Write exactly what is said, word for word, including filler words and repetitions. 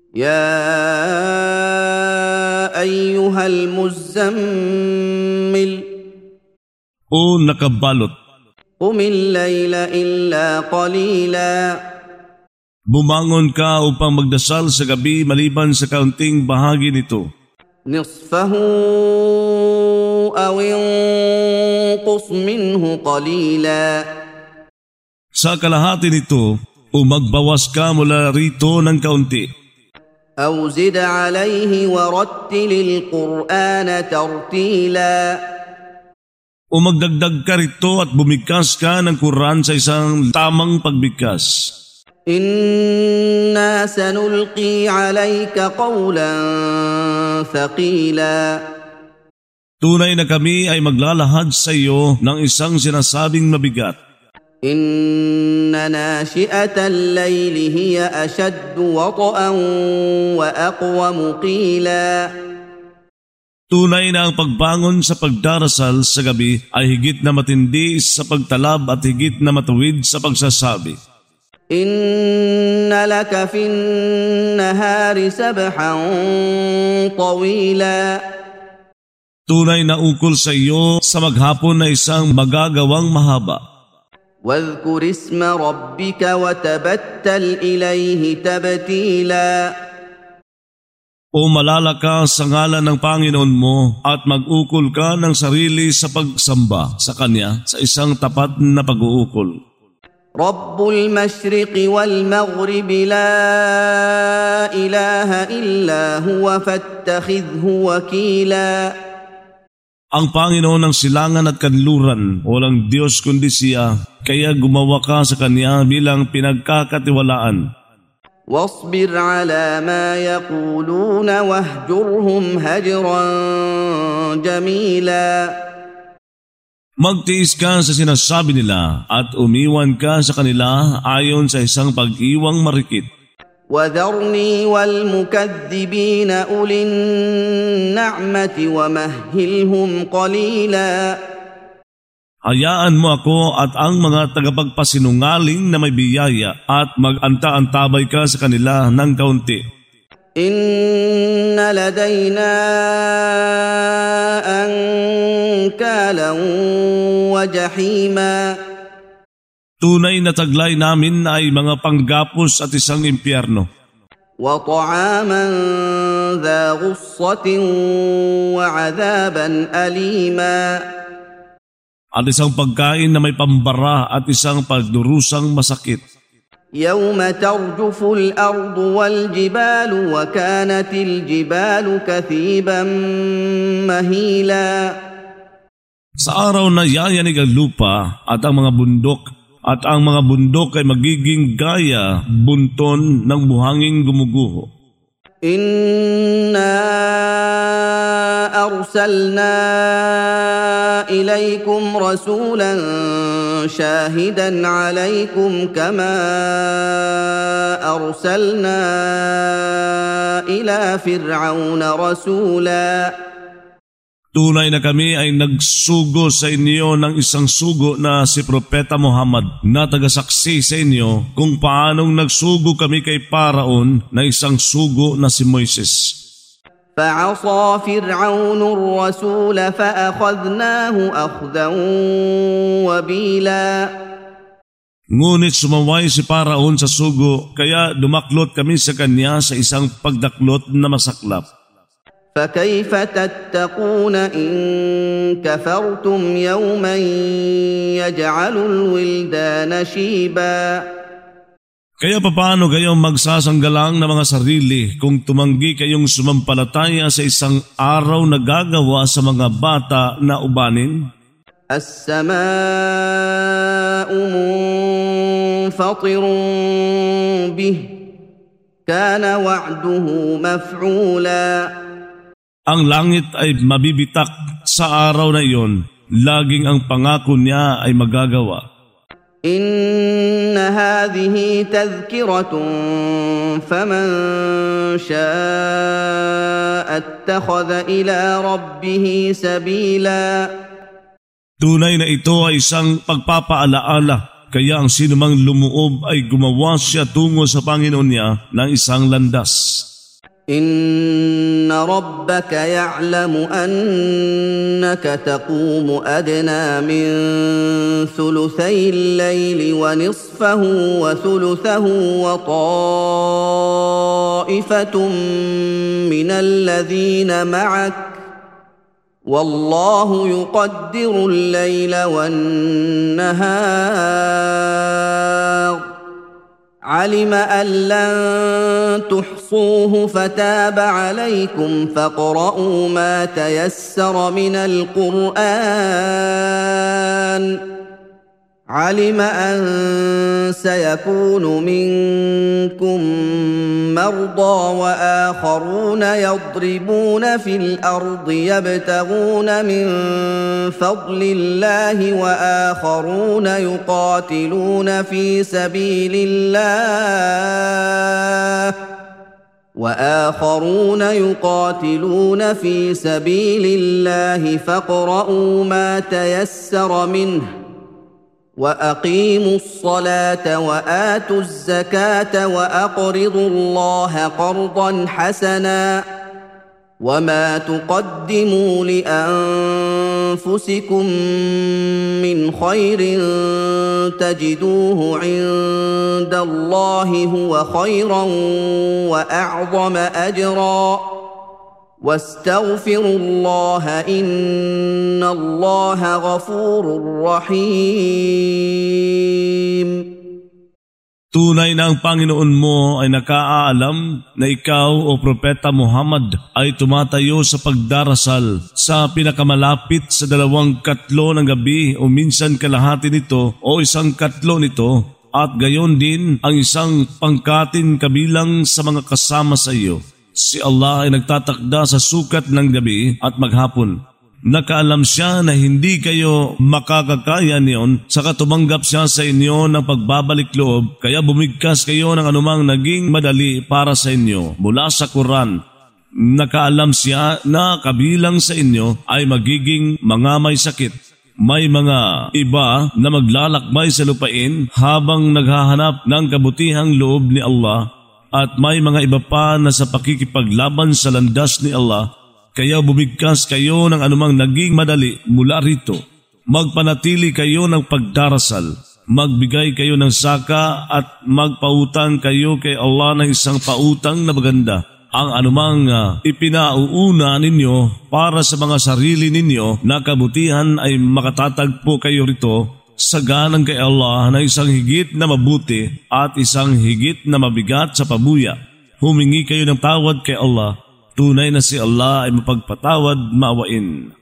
يا أيها المزمل O nakabalot, قم الليل إلا قليلا bumangon ka upang magdasal sa gabi maliban sa kaunting bahagi nito. نصفه أو انقص منه قليلا Sa kalahati nito, o magbawas ka mula rito ng kaunti. أو زد عليه ورتل القرآن ترتيلا O magdagdag ka rito at bumigkas ka ng Quran sa isang tamang pagbigkas. إنا سنلقي عليك قولا ثقيلا Tunay na kami ay maglalahad sa iyo ng isang sinasabing mabigat. إن ناشئة الليل هي أشد وطئا وأقوم قيلا Tunay na ang pagbangon sa pagdarasal sa gabi ay higit na matindi sa pagtalab at higit na matuwid sa pagsasabi. إن لك في النهار سبحا طويلا Tunay na ukol sa iyo sa maghapon na isang magagawang mahaba. واذكر اسم ربك وتبتل إليه تبتيلا O malala ka sa ngalan ng Panginoon mo at mag-ukol ka ng sarili sa pagsamba sa Kanya sa isang tapat na pag-uukol. رب المشرق والمغرب لا إله إلا هو فاتخذه وكيلا Ang Panginoon ng silangan at kanluran, walang Diyos kundi siya, kaya gumawa ka sa Kanya bilang pinagkakatiwalaan. واصبر على ما يقولون واهجرهم هجرا جميلا Magtiis ka sa sinasabi nila at umiwan ka sa kanila ayon sa isang pag-iwang marikit. وذرني والمكذبين أولي النعمة ومهلهم قليلا Hayaan mo ako at ang mga tagapagpasinungaling na may biyaya at mag-anta-antabay ka sa kanila ng kaunti. إن لدينا أنكالا وجحيما Tunay na taglay namin ay mga panggapos at isang impyerno. وطعاما ذا غصة وعذابا أليما At isang pagkain na may pambara at isang pagdurusang masakit. يوم ترجف الأرض والجبال وكانت الجبال كثيبا مهيلا Sa araw na yayanig ang lupa at ang mga bundok at ang mga bundok ay magiging gaya bunton ng buhanging gumuguho. إنا أرسلنا إليكم رسولا شاهدا عليكم كما أرسلنا إلى فرعون رسولا Tunay na kami ay nagsugo sa inyo ng isang sugo na si Propeta Muhammad na tagasaksi sa inyo kung paanong nagsugo kami kay Paraon na isang sugo na si Moises. فعصى فرعون الرسول فأخذناه أخذا وبيلا Ngunit sumaway si Paraon sa sugo kaya dumaklot kami sa kanya sa isang pagdaklot na masaklap. فكيف تتقون إن كفرتم يوما يجعل الولدان شيبا Kaya papaano kayong magsasanggalang ng mga sarili kung tumanggi kayong sumampalataya sa isang araw na gagawa sa mga bata na ubanin? السماء منفطر به كان وعده مفعولا Ang langit ay mabibitak sa araw na iyon, laging ang pangako niya ay magagawa. إن هذه تذكرة فمن شاء اتخذ إلى ربه سبيلا Tunay na ito ay isang pagpapaalaala, kaya ang sinumang lumuob ay gumawa siya tungo sa Panginoon niya ng isang landas. إن ربك يعلم أنك تقوم أدنى من ثلثي الليل ونصفه وثلثه وطائفة من الذين معك والله يقدر الليل والنهار علم أن لن تحصوه فتاب عليكم فاقرؤوا ما تيسر من القرآن علم أن سيكون منكم مرضى وآخرون يضربون في الأرض يبتغون من فضل الله وآخرون يقاتلون في سبيل الله وآخرون يقاتلون في سبيل الله فاقرؤوا ما تيسر منه وأقيموا الصلاة وآتوا الزكاة وأقرضوا الله قرضا حسنا وما تقدموا لأنفسكم من خير تجدوه عند الله هو خيرا وأعظم أجرا واستغفروا الله إن الله غفور رحيم. Tunay na ang Panginoon mo ay nakaalam na ikaw o Propeta Muhammad ay tumatayo sa pagdarasal sa pinakamalapit sa dalawang katlo ng gabi o minsan kalahati nito o isang katlo nito at gayon din ang isang pangkatin kabilang sa mga kasama sa iyo. Si Allah ay nagtatakda sa sukat ng gabi at maghapon. Nakaalam siya na hindi kayo makakakaya niyon, saka tumanggap siya sa inyo ng pagbabalik loob, kaya bumigkas kayo ng anumang naging madali para sa inyo mula sa Quran. Nakaalam siya na kabilang sa inyo ay magiging mga may sakit. May mga iba na maglalakbay sa lupain habang naghahanap ng kabutihang loob ni Allah. At may mga iba pa na sa pakikipaglaban sa landas ni Allah, kaya bumigkas kayo ng anumang naging madali mula rito. Magpanatili kayo ng pagdarasal, magbigay kayo ng saka at magpautang kayo kay Allah ng isang pautang na maganda. Ang anumang uh, ipinauuna ninyo para sa mga sarili ninyo na kabutihan ay makatatagpo kayo rito sa ganang kay Allah na isang higit na mabuti at isang higit na mabigat sa pabuya. Humingi kayo ng tawad kay Allah. Tunay na si Allah ay mapagpatawad, maawain.